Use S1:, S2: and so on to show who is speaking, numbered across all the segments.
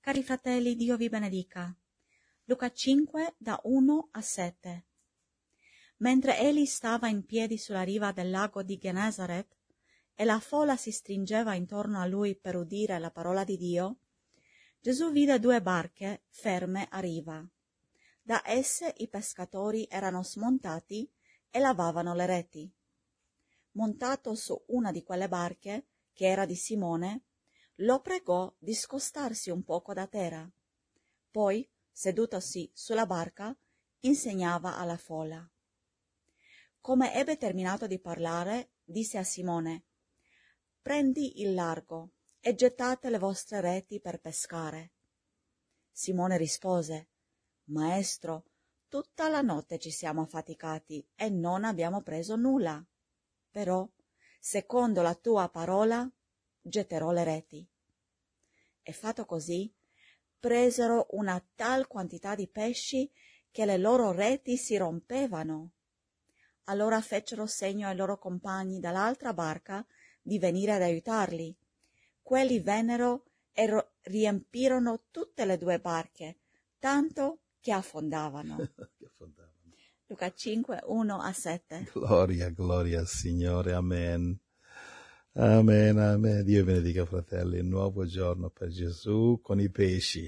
S1: Cari fratelli, Dio vi benedica. Luca 5, da 1 a 7. Mentre egli stava in piedi sulla riva del lago di Gennesaret e la folla si stringeva intorno a lui per udire la parola di Dio, Gesù vide 2 barche ferme a riva. Da esse i pescatori erano smontati e lavavano le reti. Montato su una di quelle barche, che era di Simone, lo pregò di scostarsi un poco da terra. Poi, sedutosi sulla barca, insegnava alla folla. Come ebbe terminato di parlare, disse a Simone: «Prendi il largo e gettate le vostre reti per pescare». Simone rispose: «Maestro, tutta la notte ci siamo affaticati e non abbiamo preso nulla. Però, secondo la tua parola, getterò le reti». E fatto così, presero una tal quantità di pesci che le loro reti si rompevano. Allora fecero segno ai loro compagni dall'altra barca di venire ad aiutarli. Quelli vennero e riempirono tutte le 2 barche, tanto che affondavano.
S2: Che affondavano.
S1: Luca 5, 1 a 7.
S2: Gloria, gloria al Signore, amen. Amen, amen. Dio benedica, fratelli, un nuovo giorno per Gesù con i pesci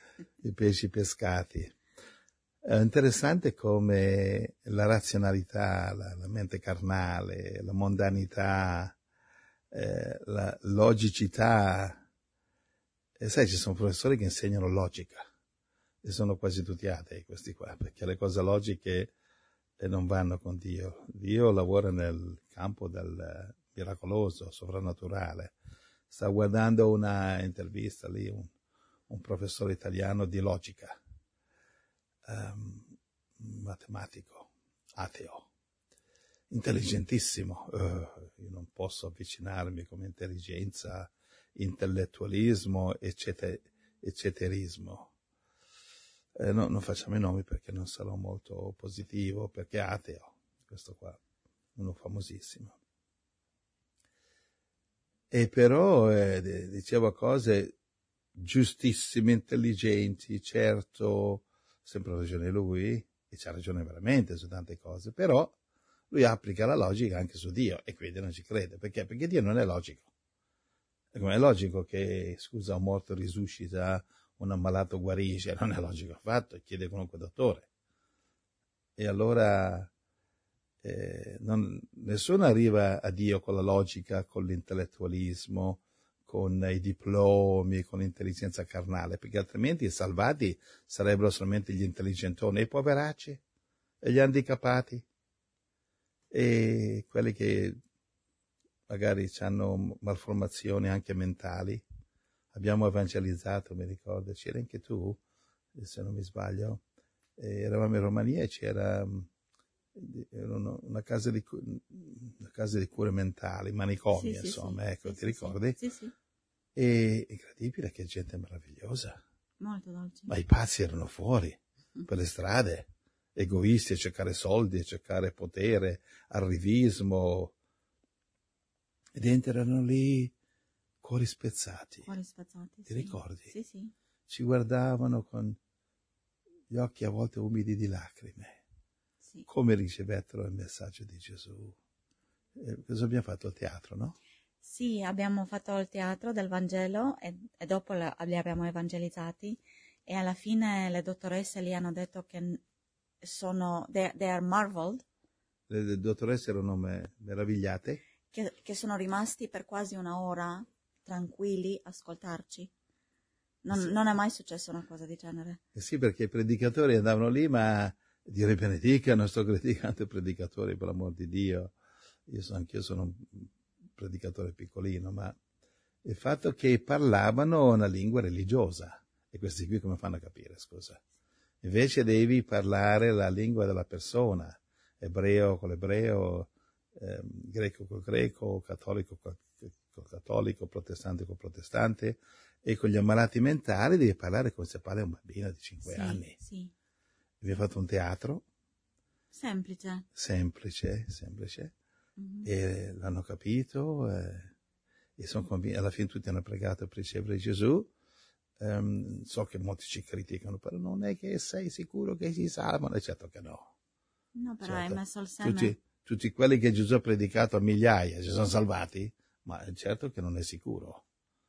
S2: pescati. È interessante come la razionalità, la mente carnale, la mondanità, la logicità. E sai, ci sono professori che insegnano logica e sono quasi tutti atei questi qua, perché le cose logiche non vanno con Dio. Dio lavora nel campo del miracoloso, sovrannaturale. Sta guardando una intervista lì, un professore italiano di logica, matematico, ateo, intelligentissimo. Io non posso avvicinarmi come intelligenza, intellettualismo, ecceterismo. No, non facciamo i nomi perché non sarò molto positivo, perché è ateo, questo qua, uno famosissimo. E però diceva cose giustissime, intelligenti, certo, sempre ragione lui, e c'ha ragione veramente su tante cose, però lui applica la logica anche su Dio, e quindi non ci crede. Perché? Perché Dio non è logico. E come è logico che, scusa, un morto risuscita, un ammalato guarisce? Non è logico affatto, chiede qualunque dottore. E allora nessuno arriva a Dio con la logica, con l'intellettualismo, con i diplomi, con l'intelligenza carnale, perché altrimenti i salvati sarebbero solamente gli intelligentoni, e i poveracci, e gli handicapati, e quelli che magari hanno malformazioni anche mentali. Abbiamo evangelizzato, mi ricordo, c'era anche tu, se non mi sbaglio, eravamo in Romania e c'era una casa di cure mentali, manicomi,
S1: Sì,
S2: insomma,
S1: sì,
S2: ecco,
S1: sì,
S2: ti ricordi?
S1: Sì, sì.
S2: E incredibile, che gente meravigliosa.
S1: Molto dolce.
S2: Ma i pazzi erano fuori, per le strade, egoisti, a cercare soldi, a cercare potere, arrivismo, ed erano lì cuori spezzati.
S1: Cuori spazzati,
S2: Ti
S1: sì.
S2: ricordi?
S1: Sì, sì.
S2: Ci guardavano con gli occhi a volte umidi di lacrime.
S1: Sì.
S2: Come ricevettero il messaggio di Gesù. Cosa abbiamo fatto? Il teatro, no?
S1: Sì, abbiamo fatto il teatro del Vangelo e dopo li abbiamo evangelizzati, e alla fine le dottoresse gli hanno detto che they are marveled,
S2: Le dottoresse erano meravigliate.
S1: che sono rimasti per quasi 1 ora tranquilli a ascoltarci. Non è mai successa una cosa di genere.
S2: Sì, perché i predicatori andavano lì, ma Dio li benedica, non sto criticando i predicatori, per l'amor di Dio. Anch'io sono un predicatore piccolino, ma il fatto che parlavano una lingua religiosa, e questi qui come fanno a capire, scusa? Invece devi parlare la lingua della persona, ebreo con l'ebreo, greco col greco, cattolico col cattolico, protestante col protestante, e con gli ammalati mentali devi parlare come se parla un bambino di 5 anni.
S1: Sì.
S2: Abbiamo fatto un teatro
S1: Semplice.
S2: Mm-hmm. E l'hanno capito, e sono convinti. Alla fine tutti hanno pregato per ricevere Gesù. So che molti ci criticano, però non è che sei sicuro che si salvano, e certo che no.
S1: No, però
S2: Certo.
S1: hai messo il seme.
S2: Tutti quelli che Gesù ha predicato a migliaia si sono salvati, ma è certo che non è sicuro.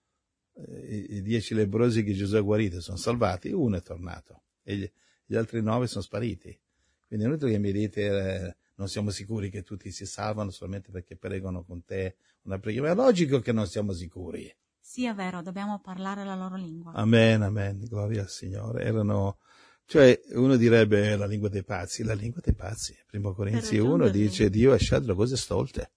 S2: I 10 lebbrosi che Gesù ha guarito sono salvati, uno è tornato e gli altri 9 sono spariti. Quindi è inutile che mi dite non siamo sicuri che tutti si salvano solamente perché pregano con te una preghiera. È logico che non siamo sicuri.
S1: Sì, è vero, dobbiamo parlare la loro lingua.
S2: Amen, amen, gloria al Signore. Cioè uno direbbe la lingua dei pazzi, Primo Corinzi 1 dice Dio ha scelto cose stolte.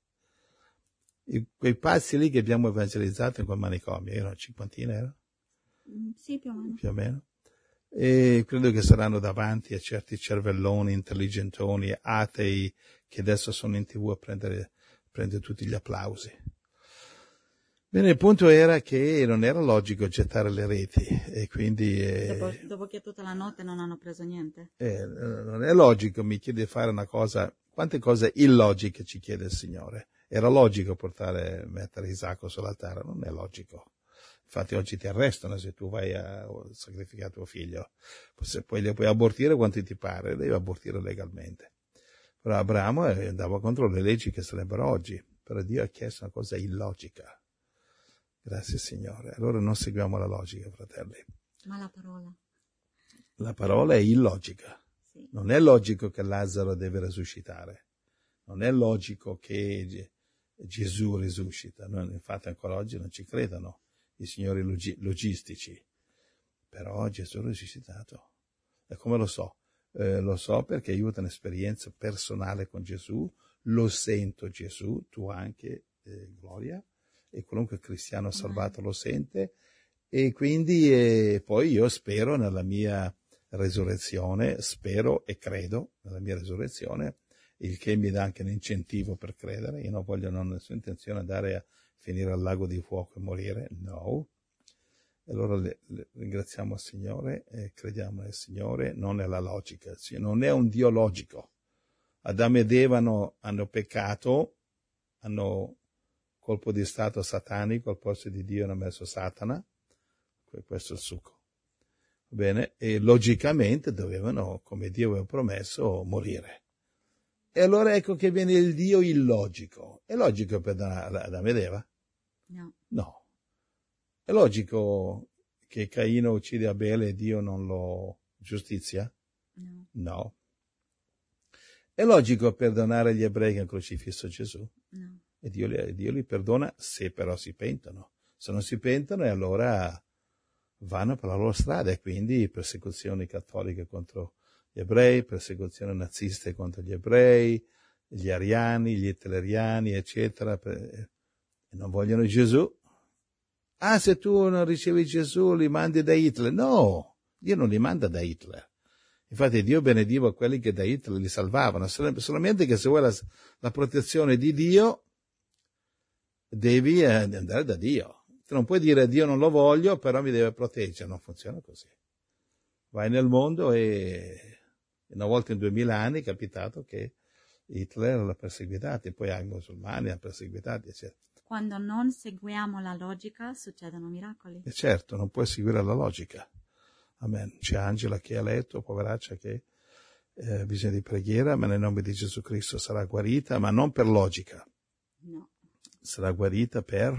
S2: Quei pazzi lì che abbiamo evangelizzato in quel manicomio, erano 50, era?
S1: Sì, più o meno.
S2: Più o meno. E credo che saranno davanti a certi cervelloni, intelligentoni, atei, che adesso sono in TV a prendere tutti gli applausi. Bene, il punto era che non era logico gettare le reti e quindi...
S1: Dopo che tutta la notte non hanno preso niente.
S2: Non è logico, mi chiede di fare una cosa... Quante cose illogiche ci chiede il Signore? Era logico mettere Isacco sull'altare? Non è logico. Infatti oggi ti arrestano se tu vai a sacrificare tuo figlio. Se poi le puoi abortire quanto ti pare, devi abortire legalmente. Però Abramo andava contro le leggi che sarebbero oggi. Però Dio ha chiesto una cosa illogica. Grazie Signore. Allora non seguiamo la logica, fratelli.
S1: Ma la parola?
S2: La parola è illogica.
S1: Sì.
S2: Non è logico che Lazzaro deve risuscitare. Non è logico che Gesù risuscita. Infatti ancora oggi non ci credono i signori logistici. Però Gesù è risuscitato. E come lo so? Lo so perché io ho avuto un'esperienza personale con Gesù. Lo sento Gesù, tu anche, Gloria. E qualunque cristiano salvato lo sente, e quindi poi io spero nella mia resurrezione, spero e credo nella mia resurrezione, il che mi dà anche un incentivo per credere. Io non ho nessuna intenzione di andare a finire al lago di fuoco e morire, no. E allora ringraziamo il Signore e crediamo nel Signore, non nella logica, non è un Dio logico. Adamo ed Eva hanno peccato, hanno colpo di stato satanico, al posto di Dio hanno messo Satana, questo è il succo. Bene, e logicamente dovevano, come Dio aveva promesso, morire. E allora ecco che viene il Dio illogico. È logico per Adamo ed Eva?
S1: No.
S2: No. È logico che Caino uccide Abele e Dio non lo giustizia?
S1: No.
S2: No. È logico perdonare gli ebrei che hanno crocifisso Gesù?
S1: No.
S2: E Dio li perdona se però si pentono. Se non si pentono, e allora vanno per la loro strada, e quindi persecuzioni cattoliche contro gli ebrei, persecuzioni naziste contro gli ebrei, gli ariani, gli hitleriani, eccetera, e non vogliono Gesù. Ah, se tu non ricevi Gesù li mandi da Hitler. No, Dio non li manda da Hitler. Infatti Dio benediva quelli che da Hitler li salvavano, solamente che se vuoi la protezione di Dio devi andare da Dio. Tu non puoi dire Dio non lo voglio, però mi deve proteggere, non funziona così. Vai nel mondo e una volta in 2000 anni è capitato che Hitler l'ha perseguitato, e poi anche i musulmani l'hanno perseguitato, eccetera.
S1: Quando non seguiamo la logica succedono miracoli.
S2: E certo, non puoi seguire la logica. Amen. C'è Angela che ha letto, poveraccia, che ha bisogno di preghiera, ma nel nome di Gesù Cristo sarà guarita, ma non per logica.
S1: No.
S2: Sarà guarita per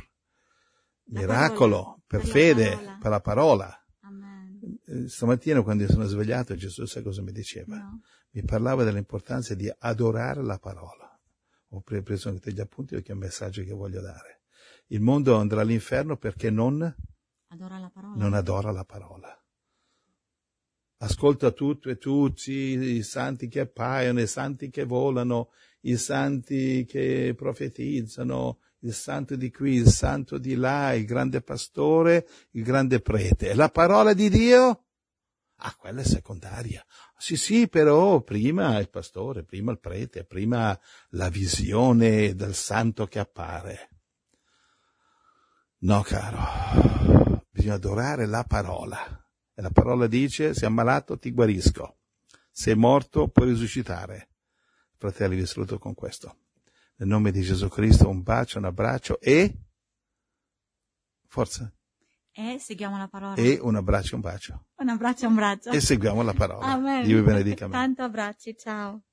S2: miracolo, per fede, per la parola.
S1: Amen.
S2: Stamattina quando sono svegliato Gesù sa cosa mi diceva?
S1: No.
S2: Mi parlava dell'importanza di adorare la parola. Ho preso anche degli appunti perché è un messaggio che voglio dare. Il mondo andrà all'inferno perché non
S1: adora la parola.
S2: Non adora la parola. Ascolta tutto e tutti, i santi che appaiono, i santi che volano, i santi che profetizzano, il santo di qui, il santo di là, il grande pastore, il grande prete. La parola di Dio? Ah, quella è secondaria. Sì, però prima il pastore, prima il prete, prima la visione del santo che appare. No, caro, bisogna adorare la parola. E la parola dice, sei ammalato, ti guarisco. Sei morto, puoi risuscitare. Fratelli, vi saluto con questo. Nel nome di Gesù Cristo, un bacio, un abbraccio e... forza.
S1: E seguiamo la parola.
S2: E un abbraccio e un bacio.
S1: Un abbraccio e un braccio.
S2: E seguiamo la parola.
S1: Amen.
S2: Dio vi benedica.
S1: Tanto abbracci, ciao.